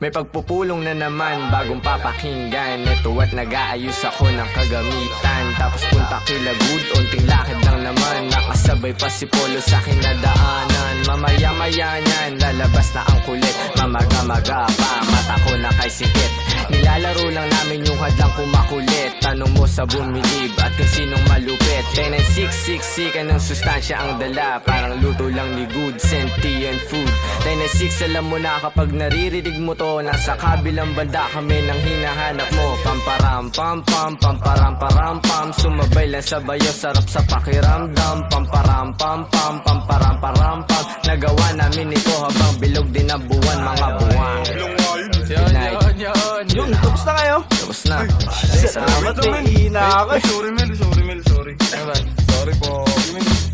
May pagpupulong na naman, bagong papakinggan. Ito at nag-aayos ako ng kagamitan. Tapos punta kila good, unting lakad lang naman. Nakasabay pa si Polo sa aking nadaanan. Mamaya-maya niyan, lalabas na ang kulit. Mamaga-maga pa, mata ko na kay sikit. Nilalaro lang namin yung hadlang kumakulit. Tanong mo sa bumilib at kung sinong malupit. 10-6-6-6, anong sustansya ang dala? Parang luto lang ni good, sentient food. 10-6, alam mo na kapag naririnig mo to, nasa kabilang banda kami nang hinahanap mo. Pamparam-pam-pam, pamparam-param-pam. Sumabay lang sa bayo, sarap sa pakiramdam. Pamparam-pam-pam, pamparam-param-pam. Nagawa namin ito habang bilog din ang buwan, mga buwan. Yun, tapos na kayo? Tapos na. Salamat, may hina ako. Sorry, Mel. Sorry po.